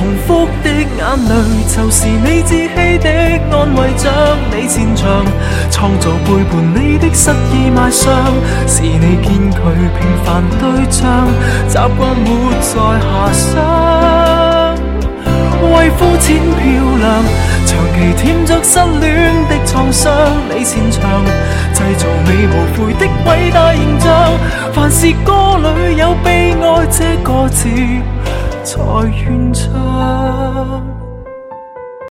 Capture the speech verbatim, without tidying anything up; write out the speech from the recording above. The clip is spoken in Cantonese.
重复的眼淚，就是你志氣的安慰，將你擅長創造背叛你的失意賣相，是你堅拒平凡對象，習慣活在遐想，為膚淺漂亮，長期舔着失戀的創傷，你擅長製造你無悔的偉大形象，凡是歌裏有悲哀這個字才願唱。